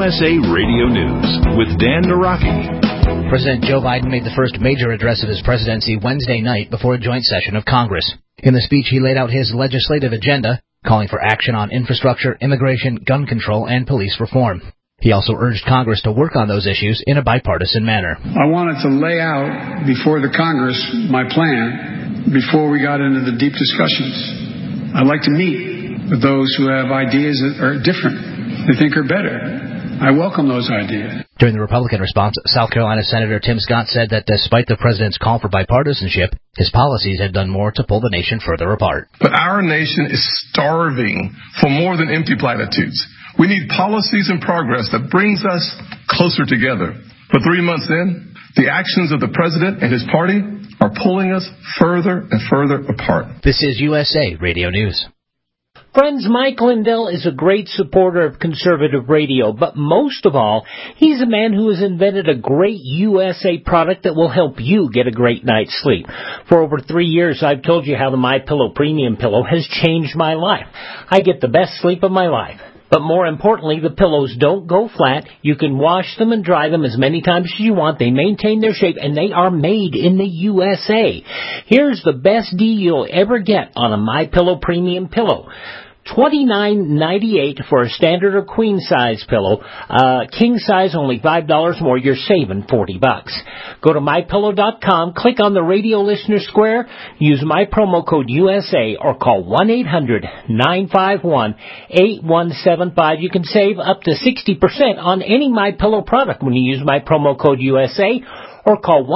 USA Radio News with Dan Naraki. President Joe Biden made the first major address of his presidency Wednesday night before a joint session of Congress. In the speech, he laid out his legislative agenda, calling for action on infrastructure, immigration, gun control, and police reform. He also urged Congress to work on those issues in a bipartisan manner. I wanted to lay out before the Congress my plan before we got into the deep discussions. I'd like to meet with those who have ideas that are different, they think are better. I welcome those ideas. During the Republican response, South Carolina Senator Tim Scott said that despite the president's call for bipartisanship, his policies had done more to pull the nation further apart. But our nation is starving for more than empty platitudes. We need policies and progress that brings us closer together. But 3 months in, the actions of the president and his party are pulling us further and further apart. This is USA Radio News. Friends, Mike Lindell is a great supporter of conservative radio, but most of all, he's a man who has invented a great USA product that will help you get a great night's sleep. For over 3 years, I've told you how the MyPillow Premium Pillow has changed my life. I get the best sleep of my life. But more importantly, the pillows don't go flat. You can wash them and dry them as many times as you want. They maintain their shape, and they are made in the USA. Here's the best deal you'll ever get on a MyPillow Premium Pillow. $29.98 for a standard or queen size pillow. King size only $5 more. You're saving $40. Go to mypillow.com, click on the radio listener square, use my promo code USA, or call 1-800-951-8175. You can save up to 60% on any MyPillow product when you use my promo code USA, or call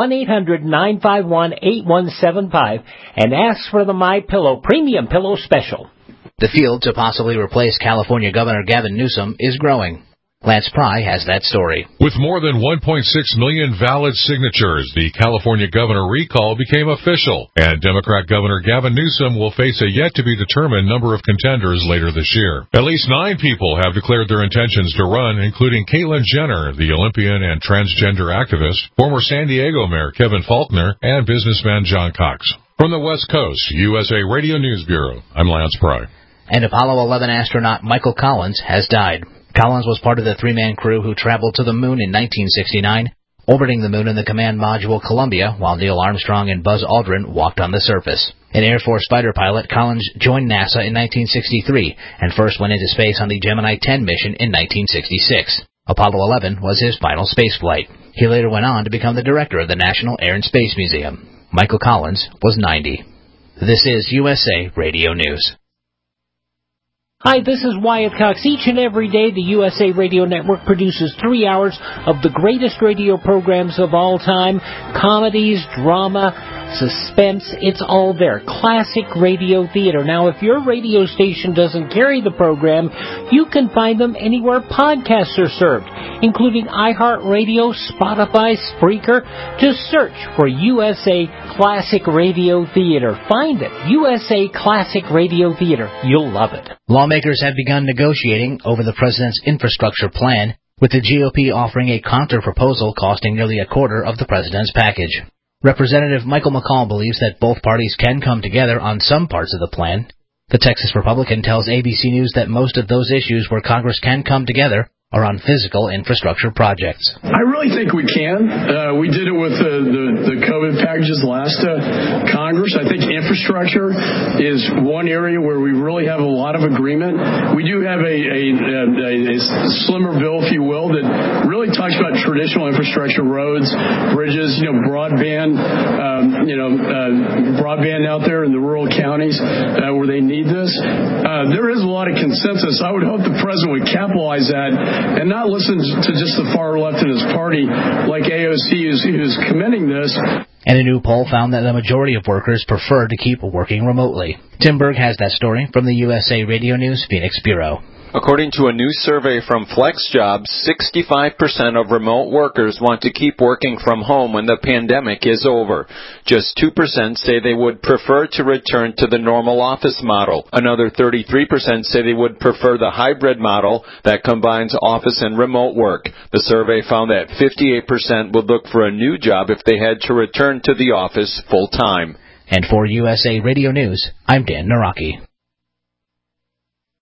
1-800-951-8175 and ask for the MyPillow Premium Pillow Special. The field to possibly replace California Governor Gavin Newsom is growing. Lance Pry has that story. With more than 1.6 million valid signatures, the California governor recall became official, and Democrat Governor Gavin Newsom will face a yet-to-be-determined number of contenders later this year. At least 9 people have declared their intentions to run, including Caitlyn Jenner, the Olympian and transgender activist, former San Diego Mayor Kevin Faulconer, and businessman John Cox. From the West Coast, USA Radio News Bureau, I'm Lance Pry. And Apollo 11 astronaut Michael Collins has died. Collins was part of the 3-man crew who traveled to the moon in 1969, orbiting the moon in the command module Columbia, while Neil Armstrong and Buzz Aldrin walked on the surface. An Air Force fighter pilot, Collins joined NASA in 1963 and first went into space on the Gemini 10 mission in 1966. Apollo 11 was his final space flight. He later went on to become the director of the National Air and Space Museum. Michael Collins was 90. This is USA Radio News. Hi, this is Wyatt Cox. Each and every day, the USA Radio Network produces 3 hours of the greatest radio programs of all time. Comedies, drama, suspense, it's all there. Classic radio theater. Now, if your radio station doesn't carry the program, you can find them anywhere podcasts are served, including iHeartRadio, Spotify, Spreaker. Just search for USA Classic Radio Theater. Find it. USA Classic Radio Theater. You'll love it. Lawmakers have begun negotiating over the president's infrastructure plan, with the GOP offering a counter-proposal costing nearly a quarter of the president's package. Representative Michael McCall believes that both parties can come together on some parts of the plan. The Texas Republican tells ABC News that most of those issues where Congress can come together are on physical infrastructure projects. I really think we can. We did it with the COVID packages last Congress. I think infrastructure is one area where we really have a lot of agreement. We do have a slimmer bill, if you will, that really talks about traditional infrastructure, roads, bridges, broadband, broadband out there in the rural counties where they need this. There is a lot of consensus. I would hope the president would capitalize that and not listen to just the far left in his party like AOC who's commending this. And a new poll found that the majority of workers prefer to keep working remotely. Tim Berg has that story from the USA Radio News Phoenix Bureau. According to a new survey from FlexJobs, 65% of remote workers want to keep working from home when the pandemic is over. Just 2% say they would prefer to return to the normal office model. Another 33% say they would prefer the hybrid model that combines office and remote work. The survey found that 58% would look for a new job if they had to return to the office full time. And for USA Radio News, I'm Dan Naraki.